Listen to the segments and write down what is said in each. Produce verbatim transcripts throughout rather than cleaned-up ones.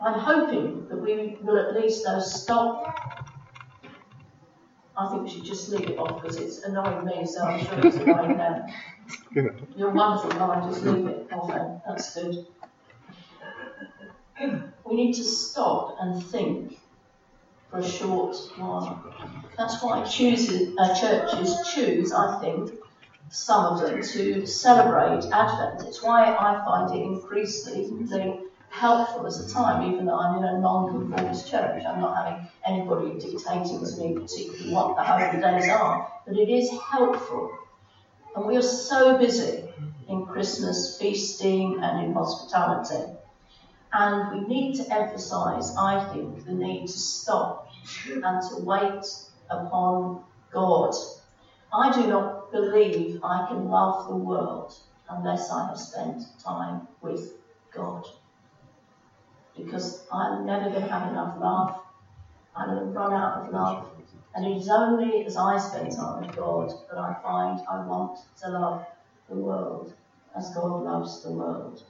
I'm hoping that we will at least though stop. I think we should just leave it off because it's annoying me, so I'm sure it's annoying them. You're wonderful, Lauren, just leave it off then. That's good. We need to stop and think for a short while. That's why chooses, uh, churches choose, I think, some of them to celebrate Advent. It's why I find it increasingly helpful as a time, even though I'm in a non-conformist church. I'm not having anybody dictating to me particularly what the holy days are, but it is helpful. And we are so busy in Christmas feasting and in hospitality. And we need to emphasise, I think, the need to stop and to wait upon God. I do not believe I can love the world unless I have spent time with God. Because I'm never going to have enough love. I'm going to run out of love. And it is only as I spend time with God that I find I want to love the world as God loves the world.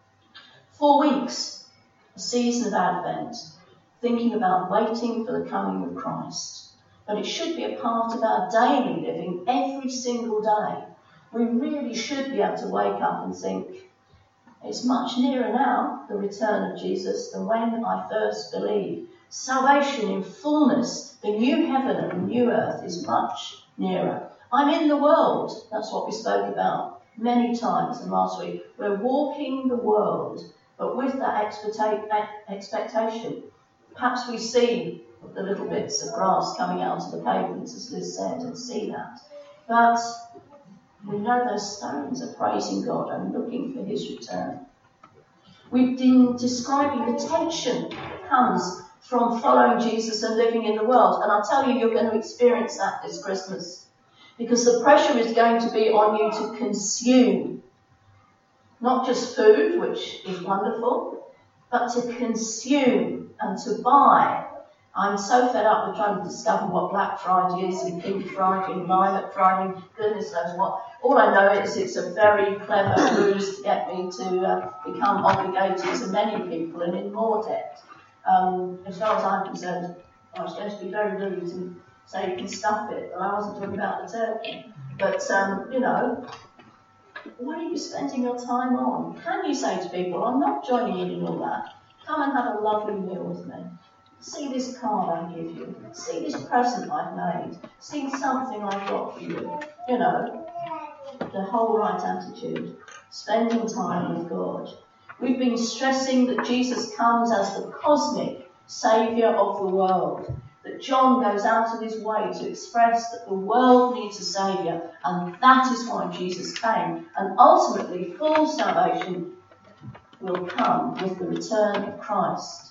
Four weeks, a season of Advent, thinking about waiting for the coming of Christ. But it should be a part of our daily living every single day. We really should be able to wake up and think, it's much nearer now, the return of Jesus, than when I first believed. Salvation in fullness, the new heaven and the new earth is much nearer. I'm in the world. That's what we spoke about many times in last week. We're walking the world, but with that expectation. Perhaps we see the little bits of grass coming out of the pavements, as Liz said, and see that. But we know those stones are praising God and looking for his return. We've been describing the tension that comes from following Jesus and living in the world. And I tell you, you're going to experience that this Christmas. Because the pressure is going to be on you to consume. Not just food, which is wonderful, but to consume and to buy. I'm so fed up with trying to discover what Black Friday is and Pink Friday and Violet Friday, goodness knows what. All I know is it's a very clever ruse to get me to uh, become obligated to many people and in more debt. Um, as far as I'm concerned, I was going to be very rude and say you can stuff it, but I wasn't talking about the turkey. But, um, you know, what are you spending your time on? Can you say to people, I'm not joining in in all that. Come and have a lovely meal with me. See this card I give you. See this present I've made. See something I've got for you. You know, the whole right attitude. Spending time with God. We've been stressing that Jesus comes as the cosmic saviour of the world. That John goes out of his way to express that the world needs a saviour. And that is why Jesus came. And ultimately, full salvation will come with the return of Christ.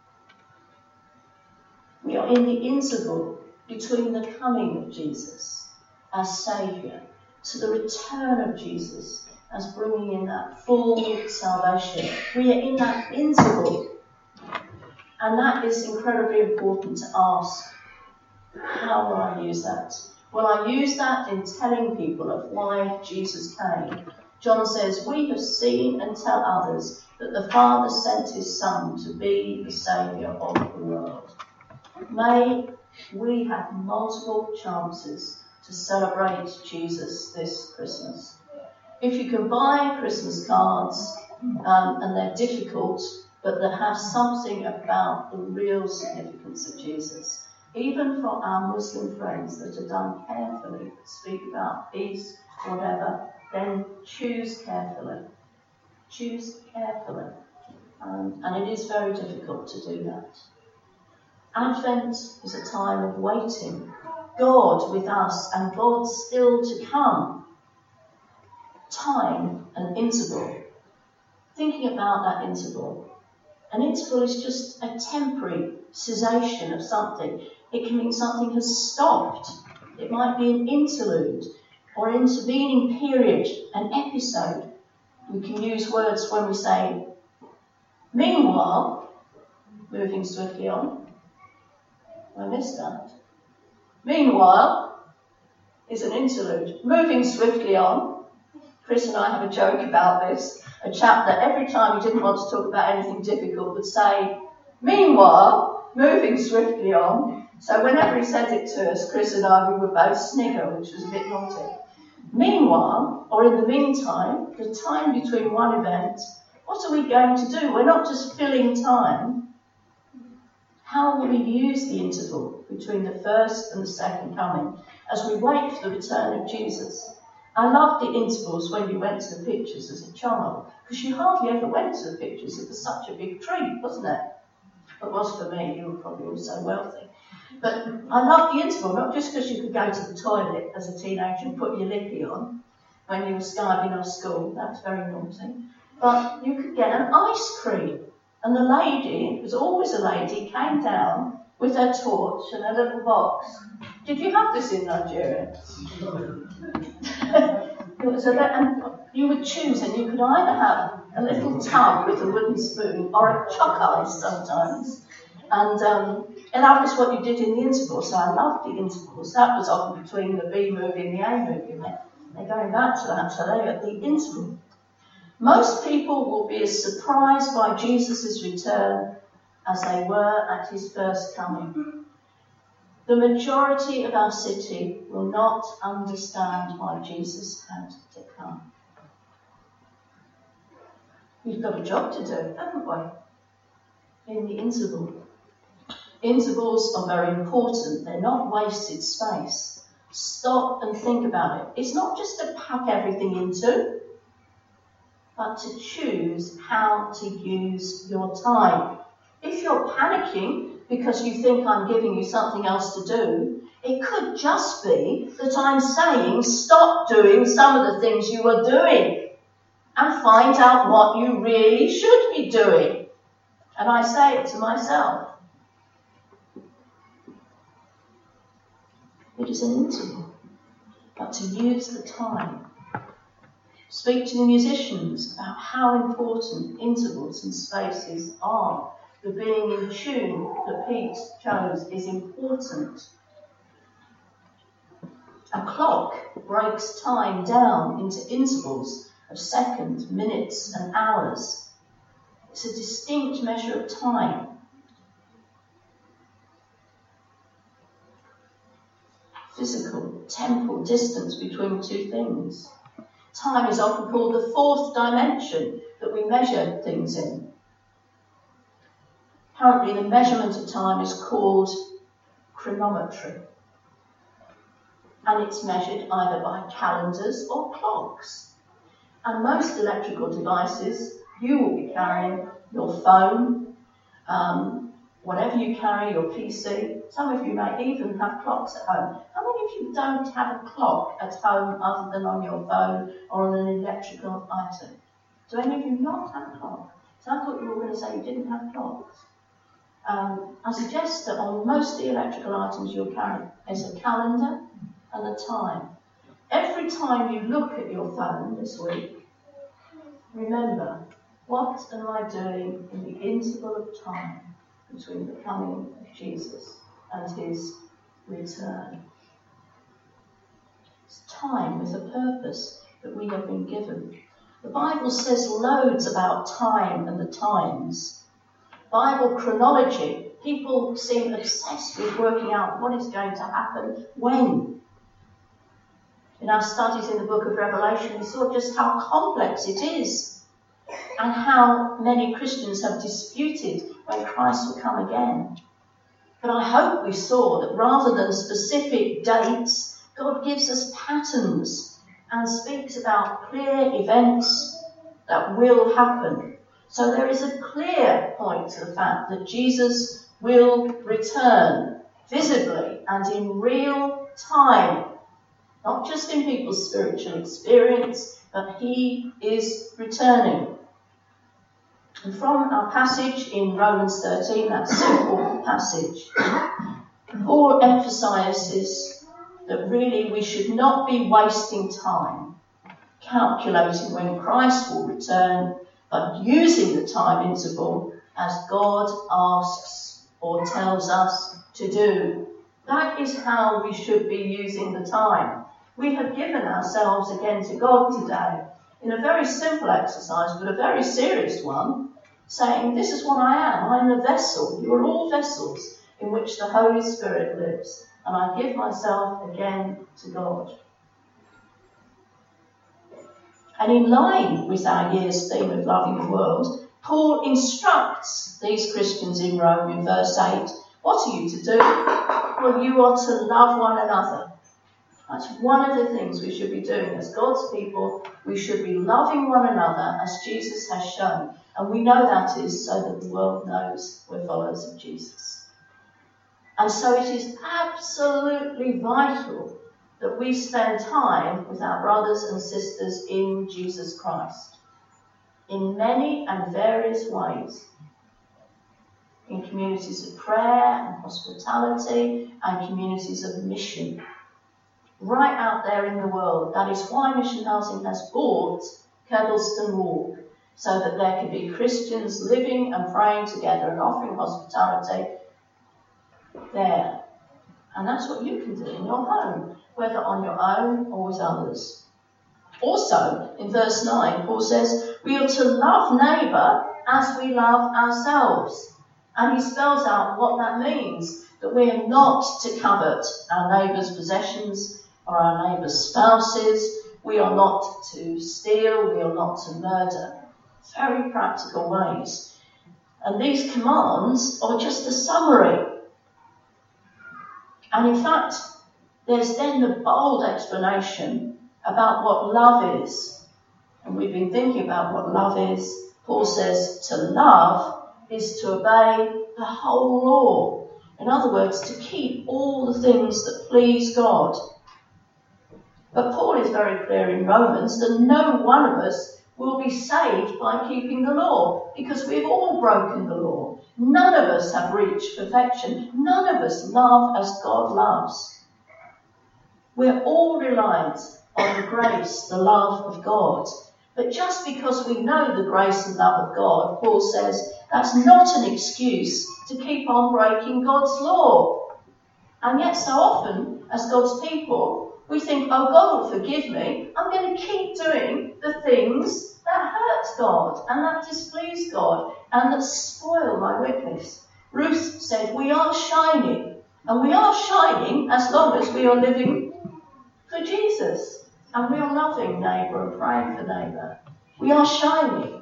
We are in the interval between the coming of Jesus as Saviour to the return of Jesus as bringing in that full salvation. We are in that interval. And that is incredibly important to ask. How will I use that? Will I use that in telling people of why Jesus came? John says, we have seen and tell others that the Father sent his Son to be the Saviour of the world. May we have multiple chances to celebrate Jesus this Christmas. If you can buy Christmas cards, um, and they're difficult, but they have something about the real significance of Jesus, even for our Muslim friends that are done carefully, speak about peace, whatever, then choose carefully. Choose carefully. Um, and it is very difficult to do that. Advent is a time of waiting. God with us and God still to come. Time and interval. Thinking about that interval. An interval is just a temporary cessation of something. It can mean something has stopped. It might be an interlude or an intervening period, an episode. We can use words when we say, meanwhile, moving swiftly on. I missed that. Meanwhile is an interlude. Moving swiftly on. Chris and I have a joke about this. A chap that every time he didn't want to talk about anything difficult would say, Meanwhile, moving swiftly on, so whenever he said it to us, Chris and I, we would both snigger, which was a bit naughty. Meanwhile, or in the meantime, the time between one event, what are we going to do? We're not just filling time. How will we use the interval between the first and the second coming as we wait for the return of Jesus? I loved the intervals when you went to the pictures as a child, because you hardly ever went to the pictures. It was such a big treat, wasn't it? It was for me. You were probably all so wealthy. But I loved the interval, not just because you could go to the toilet as a teenager and put your lippy on when you were skiving off school. That was very naughty. But you could get an ice cream. And the lady, it was always a lady, came down with her torch and a little box. Did you have this in Nigeria? So that, and you would choose, and you could either have a little tub with a wooden spoon or a chalk ice sometimes. And, um, and that was what you did in the intervals. So I loved the intervals. That was often between the B movie and the A movie. They're going back to that, so they're at the interval. Most people will be as surprised by Jesus' return as they were at his first coming. The majority of our city will not understand why Jesus had to come. We've got a job to do, haven't we? In the interval. Intervals are very important. They're not wasted space. Stop and think about it. It's not just to pack everything into, but to choose how to use your time. If you're panicking because you think I'm giving you something else to do, it could just be that I'm saying stop doing some of the things you are doing and find out what you really should be doing. And I say it to myself. It is an interval, but to use the time. Speak to the musicians about how important intervals and spaces are. The being in tune that Pete chose is important. A clock breaks time down into intervals of seconds, minutes and hours. It's a distinct measure of time. Physical, temporal distance between two things. Time is often called the fourth dimension that we measure things in. Currently, the measurement of time is called chronometry. And it's measured either by calendars or clocks. And most electrical devices, you will be carrying your phone, um, whatever you carry, your P C. Some of you may even have clocks at home. How many of you don't have a clock at home other than on your phone or on an electrical item? Do any of you not have a clock? So I thought you were going to say you didn't have clocks. Um, I suggest that on most of the electrical items you'll carry is a calendar and a time. Every time you look at your phone this week, remember, what am I doing in the interval of time between the coming of Jesus and his return? It's time with a purpose that we have been given. The Bible says loads about time and the times. Bible chronology, people seem obsessed with working out what is going to happen when. In our studies in the book of Revelation, we saw just how complex it is and how many Christians have disputed when Christ will come again. But I hope we saw that rather than specific dates, God gives us patterns and speaks about clear events that will happen. So there is a clear point to the fact that Jesus will return visibly and in real time, not just in people's spiritual experience, but he is returning. And from our passage in Romans thirteen, that simple passage, Paul emphasises that really we should not be wasting time calculating when Christ will return, but using the time interval as God asks or tells us to do. That is how we should be using the time. We have given ourselves again to God today in a very simple exercise, but a very serious one. saying, this is what I am. I am a vessel. You are all vessels in which the Holy Spirit lives. And I give myself again to God. And in line with our year's theme of loving the world, Paul instructs these Christians in Rome in verse eight, what are you to do? Well, you are to love one another. That's one of the things we should be doing as God's people. We should be loving one another as Jesus has shown. And we know that is so that the world knows we're followers of Jesus. And so it is absolutely vital that we spend time with our brothers and sisters in Jesus Christ in many and various ways. In communities of prayer and hospitality and communities of mission. Right out there in the world. That is why Mission Housing has bought Kedleston Walk, so that there can be Christians living and praying together and offering hospitality there. And that's what you can do in your home, whether on your own or with others. Also, in verse nine, Paul says, we are to love neighbour as we love ourselves. And he spells out what that means, that we are not to covet our neighbour's possessions or our neighbour's spouses. We are not to steal. We are not to murder. Very practical ways. And these commands are just a summary. And in fact, there's then the bold explanation about what love is. And we've been thinking about what love is. Paul says to love is to obey the whole law. In other words, to keep all the things that please God. But Paul is very clear in Romans that no one of us will be saved by keeping the law, because we've all broken the law. None of us have reached perfection. None of us love as God loves. We're all reliant on the grace, the love of God. But just because we know the grace and love of God, Paul says, that's not an excuse to keep on breaking God's law. And yet so often, as God's people, we think, oh, God will forgive me. I'm going to keep doing the things that hurt God and that displease God and that spoil my witness. Ruth said, we are shining. And we are shining as long as we are living for Jesus. And we are loving neighbour and praying for neighbour. We are shining.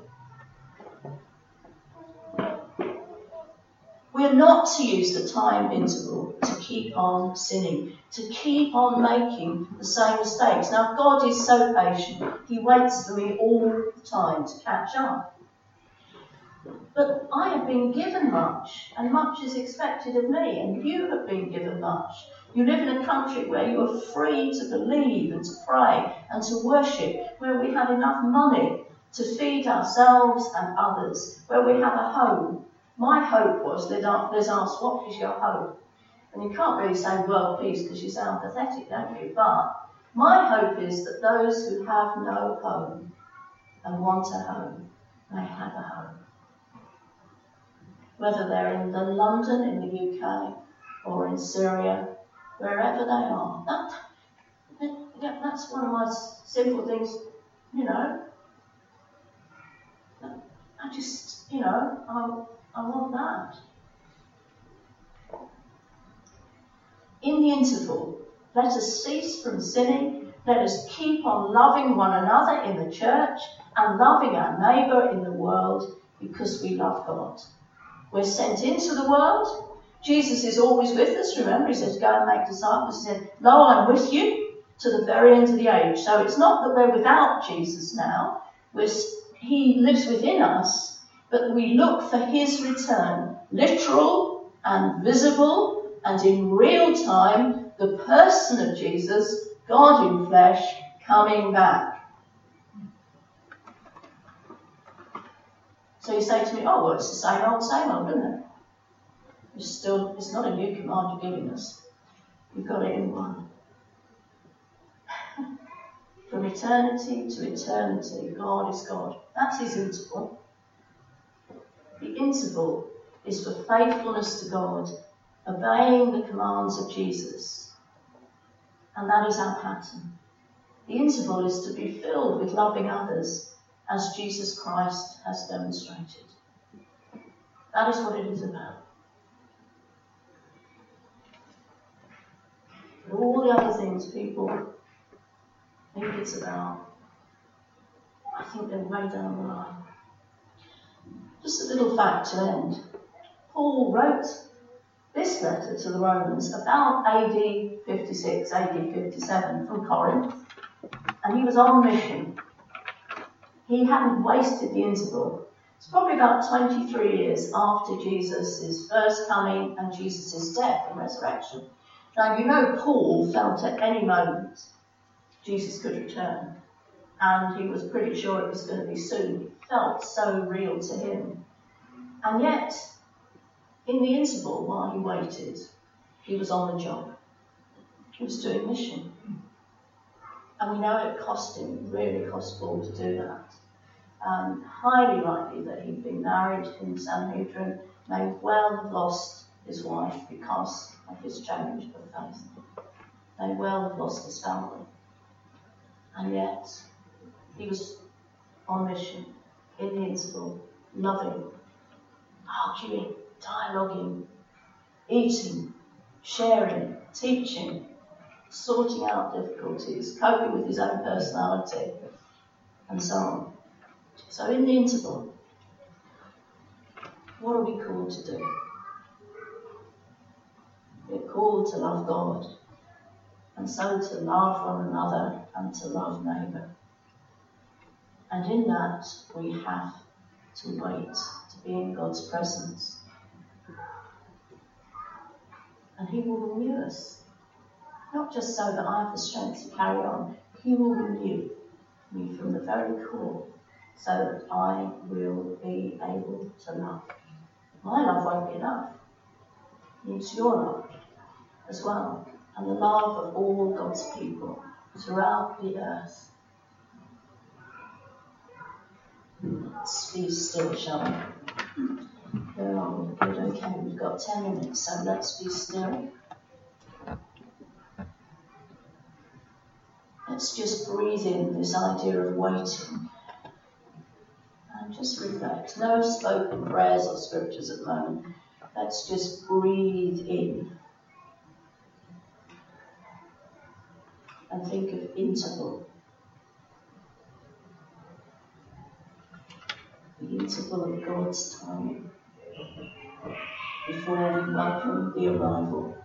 We are not to use the time interval to keep on sinning, to keep on making the same mistakes. Now, God is so patient. He waits for me all the time to catch up. But I have been given much, and much is expected of me, and you have been given much. You live in a country where you are free to believe and to pray and to worship, where we have enough money to feed ourselves and others, where we have a home. My hope was, Liz asked, what is your hope? And you can't really say world peace because you sound pathetic, don't you? But my hope is that those who have no home and want a home may have a home. Whether they're in the London in the U K or in Syria, wherever they are. That, that, that's one of my simple things, you know. I just, you know, I, I want that. In the interval, let us cease from sinning. Let us keep on loving one another in the church and loving our neighbour in the world because we love God. We're sent into the world. Jesus is always with us. Remember, he says, go and make disciples. He said, lo, I'm with you to the very end of the age. So it's not that we're without Jesus now. We're, he lives within us, but we look for his return, literal and visible and in real time, the person of Jesus, God in flesh, coming back. So you say to me, oh, well, it's the same old, same old, isn't it? It's still, it's not a new command you're giving us. You've got it in one. From eternity to eternity, God is God. That's his interval. The interval is for faithfulness to God, obeying the commands of Jesus. And that is our pattern. The interval is to be filled with loving others, as Jesus Christ has demonstrated. That is what it is about. But all the other things people think it's about, I think they're way down the line. Just a little fact to end. Paul wrote this letter to the Romans about A D fifty-six, A D fifty-seven from Corinth, and he was on mission. He hadn't wasted the interval. It's probably about twenty-three years after Jesus' first coming and Jesus' death and resurrection. Now, you know, Paul felt at any moment Jesus could return, and he was pretty sure it was going to be soon. It felt so real to him. And yet, in the interval while he waited, he was on the job. He was doing mission. And we know it cost him, really cost Paul to do that. Um, highly likely that he'd been married in Sanhedrin, may well have lost his wife because of his change of faith. May well have lost his family. And yet, he was on mission, in the interval, loving, arguing, dialoguing, eating, sharing, teaching, sorting out difficulties, coping with his own personality, and so on. So in the interval, what are we called to do? We're called to love God, and so to love one another and to love neighbour. And in that, we have to wait to be in God's presence. And he will renew us. Not just so that I have the strength to carry on, he will renew me from the very core so that I will be able to love. My love won't be enough. It needs your love as well, and the love of all God's people throughout the earth. Let's be still, shall we? Where are we? Good, okay, we've got ten minutes, so let's be still. Let's just breathe in this idea of waiting. And just reflect. No spoken prayers or scriptures at the moment. Let's just breathe in. And think of interval. The interval of God's timing before we welcome the arrival.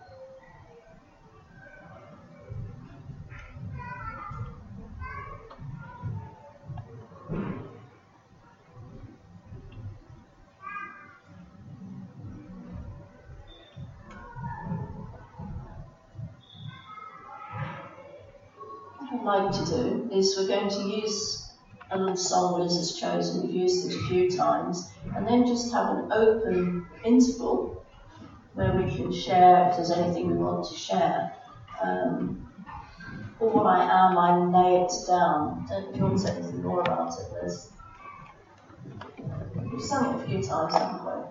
What I'd like to do is we're going to use a little song Liz has chosen. We've used it a few times, and then just have an open interval where we can share if there's anything we want to share. Um, all I am, I lay it down. Don't know if you want to say anything more about it, Liz. We've sung it a few times, haven't we?